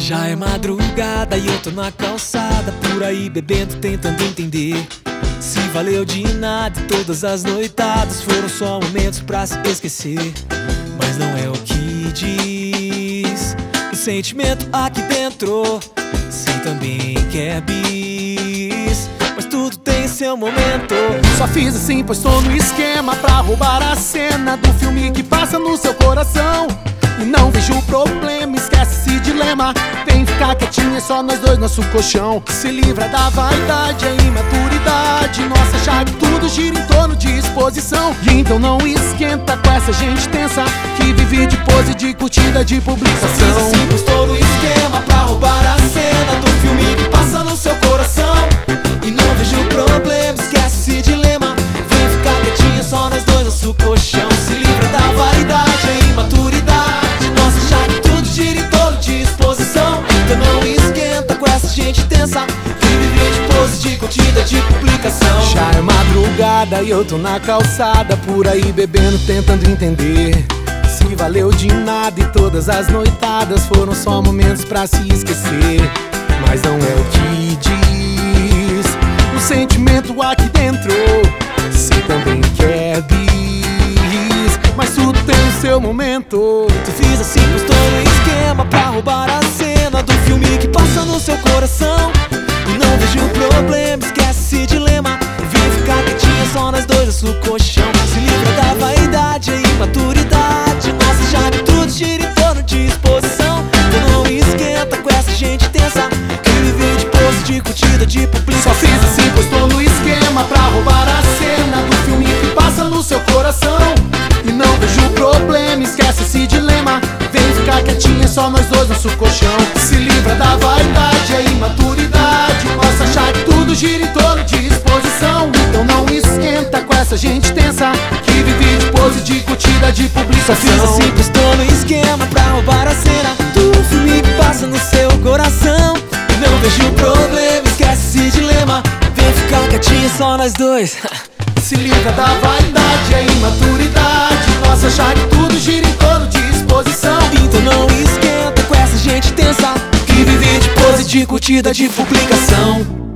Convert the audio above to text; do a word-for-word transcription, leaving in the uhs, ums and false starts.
Já é madrugada e eu tô na calçada, por aí bebendo, tentando entender se valeu de nada e todas as noitadas foram só momentos pra se esquecer. Mas não é o que diz o sentimento aqui dentro. Sei também que é bis, mas tudo tem seu momento. Só fiz assim pois tô no esquema pra roubar a cena do filme que passa no seu coração. E não vejo problema, esquece esse dilema. Vem ficar quietinho, é só nós dois, nosso colchão. Se livra da vaidade, a imaturidade nossa, já que tudo gira em torno de exposição. E então não esquenta com essa gente tensa que vive de pose, de curtida, de publicação. Só fiz assim pois tô no esquema pra roubar a cena do filme que passa no seu coração. E não vejo problema, esquece esse dilema. Vem ficar quietinho, só nós dois, nosso colchão. Se livra da vaidade, a imaturidade nossa, já que tudo gira em torno de exposição. Então não esquenta com essa gente tensa que vive de pose, de curtida, de publicação. Já é madrugada e eu tô na calçada, por aí bebendo, tentando entender se valeu de nada e todas as noitadas foram só momentos pra se esquecer. Mas não é o que diz o sentimento aqui dentro. Sei também que é bis, mas tudo tem o seu momento. Tu fiz assim pois tô no esquema pra roubar a cena do filme que passa no seu coração. E não vejo problema, esquece esse dilema. Vem ficar quietinha, só nós dois, nosso colchão. Se livra da vaidade, a imaturidade nossa, já que tudo gira em torno de exposição. Então não esquenta com essa gente tensa que vive de pose, de curtida, de publicação. Só fiz assim pois tô no esquema pra roubar a cena do filme que passa no seu coração. E não vejo problema, esquece esse dilema. Vem ficar quietinha, só nós dois, nosso colchão. Se livra da vaidade, a imaturidade nossa, já que tudo gira em torno de exposição. Então não esquenta com essa gente tensa que vive de pose, de curtida, de publicação. Só fiz assim pois tô no esquema pra roubar a cena do filme que passa no seu coração. E não vejo problema, esquece esse dilema. Vem ficar quietinho, só nós dois. Se livra da vaidade, a imaturidade nossa, já que tudo gira em torno de exposição. Então não esquenta com essa gente tensa que vive de pose, de curtida, de publicação.